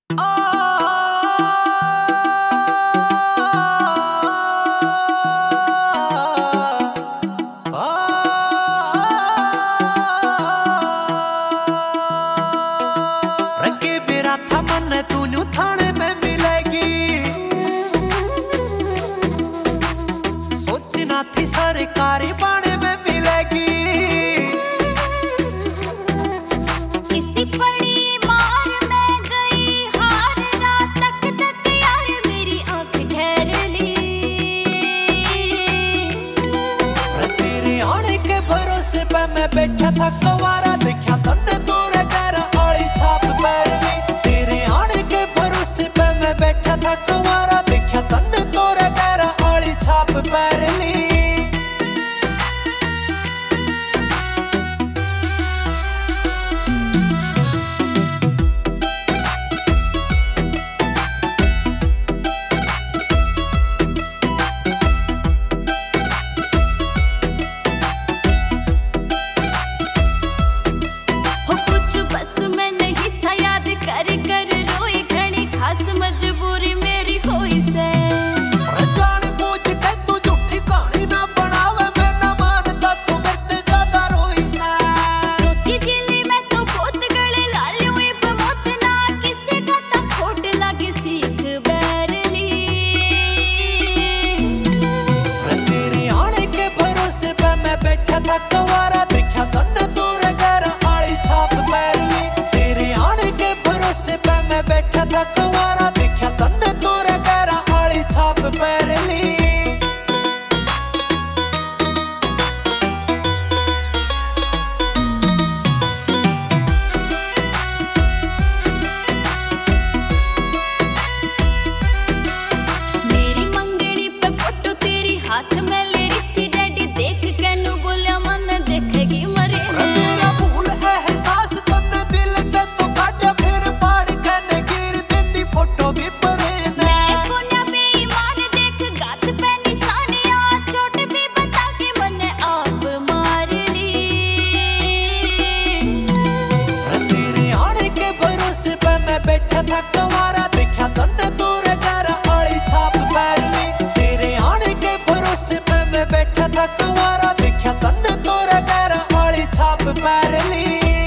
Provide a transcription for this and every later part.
थाने में मिलेगी, सोचना थी सरकारी बाणे में मिलेगी। किसी पड़ी मार में गई हार, रात तक यार मेरी आंख ठहर ली। तेरे आने के भरोसे पे मैं बैठा था कुंवारा, देखा तन्ने तोरे गैर आली छाप पैर ली। तेरे आने के भरोसे पे मैं बैठा था कुंवारा, देखा तन्ने तोरे गैर आली छाप पैर ली। कर रोई घनी खास मजबूरी मेरी होई से। जान बूझ के तू झूठी कहानी ना बनावे, मैं ना मानता तू मेरे ज्यादा रोई से। सोची दिली मैं तो बहुत गले लालियो इब मौत ना किसी का ता खोट लगी सीख बैरली। तेरे आने के भरोसे पे मैं बैठा था कुंवारा, देखा तन्ने तोरे गैर आली छाप पैर ली। तेरे आने के भरोसे पे मैं बैठा था कुंवारा, देखा तन्ने तोरे गैर आली छाप पैर ली। मेरी मंगनी पे फोटो तेरी हाथ में ले रही थी डैडी, देख के नु बोलिया मन देखेगी मरे। मेरा भूल एहसास तन्ने दिल के तो काटे, फिर पाड़ के ने गिर देती फोटो भी परे ने। कोन्या बेईमान देख गात पे निशानियां, चोट भी बता के मने आप मार ली। तेरे आने के भरोसे पे मैं बैठा था कुंवारा, देखा तन्ने तोरे गैर आली छाप पैर ली। तेरे आने के भरोसे पे मैं बैठा था कुंवारा, देखा तन्ने तोरे गैर आली छाप पैर ली।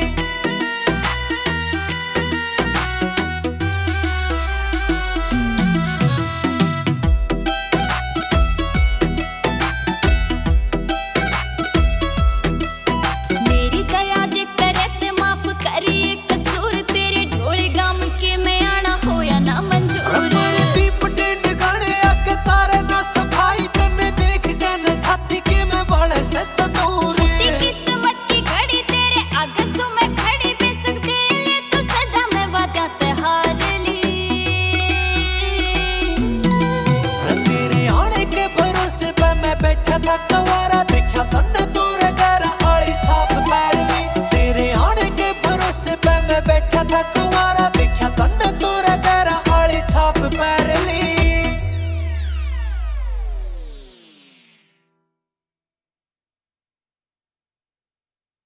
मेरी दया जे करे ते माफ करिए कसूर, तेरे ढोली गाम के मैं आना होया ना मंजूर। मेरे दीप टिंड गाने अग तारे ना सफाई, तन्ने देख के न छाती के मैं बड़े से तो दूर। किस्मत की घड़ी तेरे आगे सु मैं खड़ी, बेशक दे ले तू सजा मैं वादा ते हार ली। तेरे आने के भरोसे पे मैं बैठा था कुंवारा, देखा तन्ने तोरे गैर आली छाप पैर ली। तेरे आने के भरोसे पे मैं बैठा था कुंवारा,